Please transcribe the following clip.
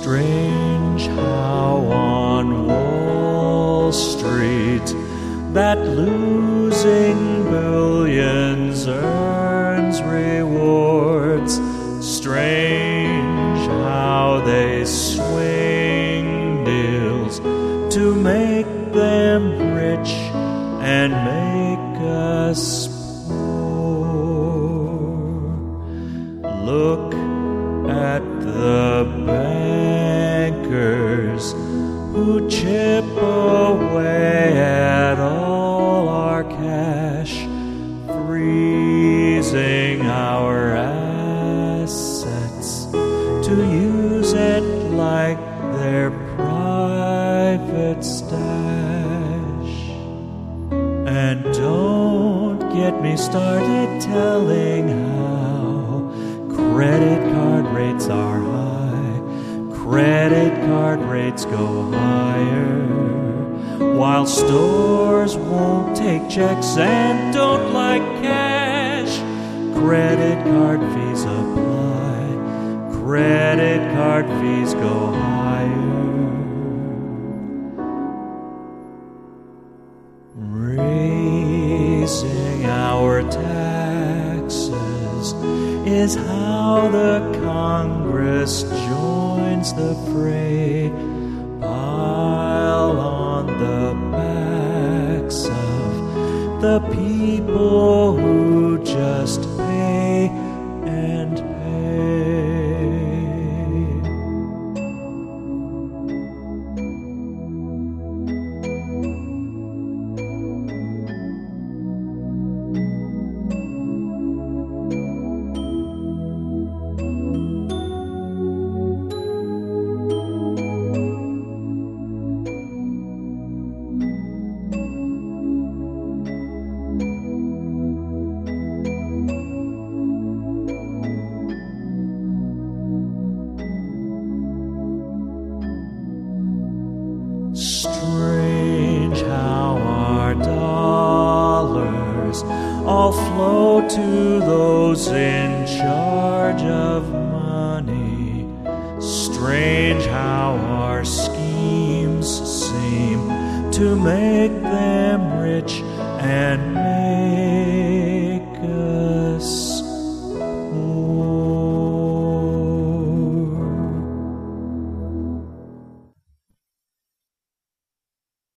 Strange how on Wall Street that losing billions earns rewards. Strange how they swing deals to make them rich and make us poor. Look at the bankers who chip away at all our cash, freezing our assets to use it like their private stash. And don't get me started telling how credit card rates are high. Credit card rates go higher, while stores won't take checks and don't like cash. Credit card fees apply. Credit card fees go higher. Raising our taxes is how the Congress joins the fray. Pile on the backs of the people who just pay and pay. Strange how our dollars all flow to those in charge of money. Strange how our schemes seem to make them rich and make